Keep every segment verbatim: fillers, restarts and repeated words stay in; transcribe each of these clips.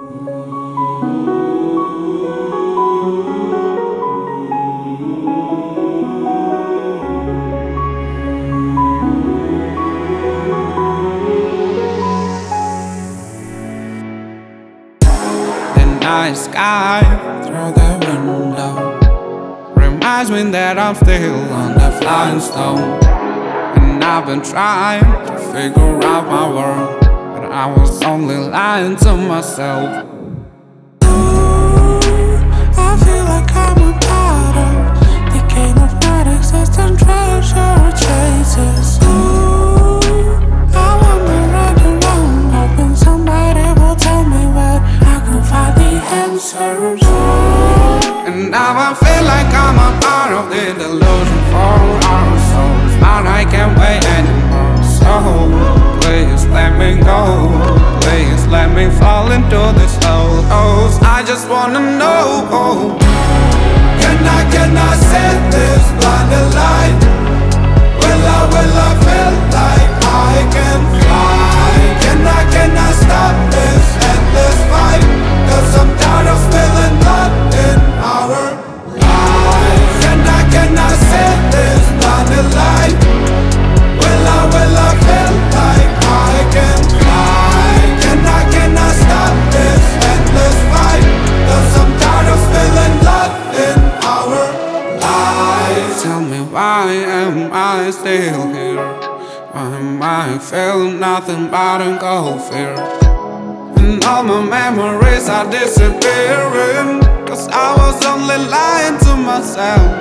The night sky through the window reminds me that I'm still on the flying stone. And I've been trying to figure out my world, but I was only lying to myself. I feel like I'm a part of the game of non-existent treasure chases. Ooh, I wanna run around, hoping somebody will tell me where I can find the answers. And now I feel like I'm a part of the delusion for our souls, but I can't wait anymore. So please let me go, please let me fall into this hole. Oh, I just wanna know, can I, can I set this blinded light? Will I, will I feel like I can fly? Can I, can I stop this endless fight? Cause I'm tired of feeling locked in our lives. Can I, can I set this blinded light? Will I, will I feel like I can fly? Can I, can I stop this endless fight? Cause I'm tired of feeling locked in our lives. Tell me, why am I still here? Why am I feeling nothing but a cold fear? And all my memories are disappearing, cause I was only lying to myself.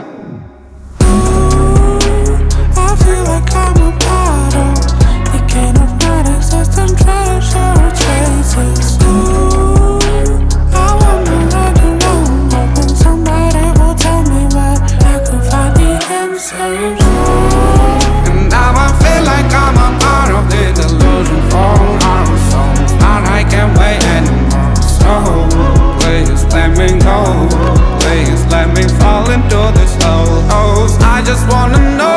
I feel like I'm a part of the game of non-existent treasure chases. Ooh, I wanna run around, hoping somebody will tell me where I can find the answers. And now I feel like I'm a part of the delusion for our souls, but I can't wait anymore. So please let me go, please let me fall into this hole. Oh, I just wanna know,